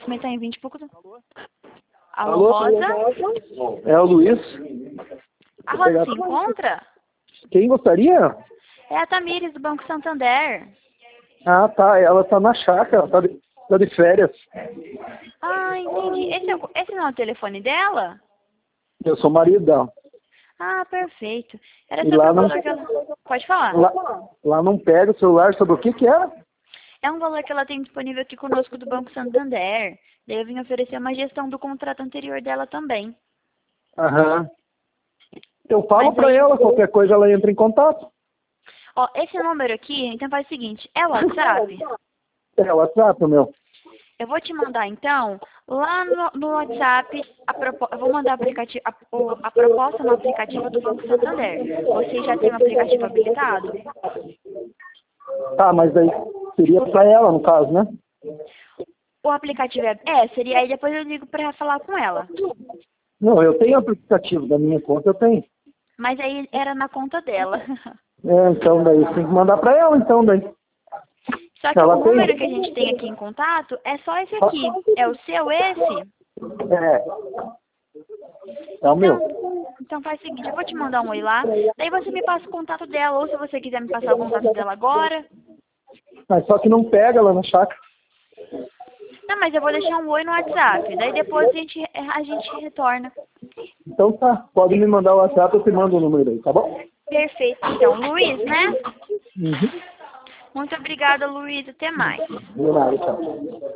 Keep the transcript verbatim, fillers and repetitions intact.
atendimento tá em vinte e pouco... Alô, Alô, Rosa? É o Luiz. A Rosa se encontra? Quem gostaria? É a Tamires, do Banco Santander. Ah, tá. Ela tá na chácara, tá de, tá de férias. Ah, entendi. Esse, é o- esse não é o telefone dela? Eu sou marido dela. Ah, perfeito. Era E sobre lá o não, valor que ela... Pode falar. lá, lá não pega o celular sobre o que que era? É um valor que ela tem disponível aqui conosco do Banco Santander. Daí eu vim oferecer uma gestão do contrato anterior dela também. Aham. Eu falo Mas pra aí- ela, qualquer coisa ela entra em contato. Ó, esse número aqui, então faz o seguinte, é o WhatsApp? É o WhatsApp, meu. Eu vou te mandar, então, lá no, no WhatsApp, a propo... eu vou mandar a, aplicativo, a, o- a proposta no aplicativo do Banco Santander. Você já tem o aplicativo habilitado? Tá, mas daí seria pra ela, no caso, né? O aplicativo é... É, seria aí, depois eu ligo pra falar com ela. Não, eu tenho aplicativo da minha conta, eu tenho. Mas aí era na conta dela. É, então daí tem que mandar pra ela, então daí. Só que Ela o tem? número que a gente tem aqui em contato é só esse aqui. É o seu esse? É. É o meu. Então, então faz o seguinte, eu vou te mandar um oi lá, daí você me passa o contato dela, ou se você quiser me passar o contato dela agora. Mas só que não pega lá na chácara. Não, mas eu vou deixar um oi no WhatsApp, daí depois a gente, a gente retorna. Então tá, pode me mandar o WhatsApp, eu te mando o número aí, tá bom? Perfeito, então, Luiz, né? Uhum. Muito obrigada, Luiz, até mais. De nada, tchau.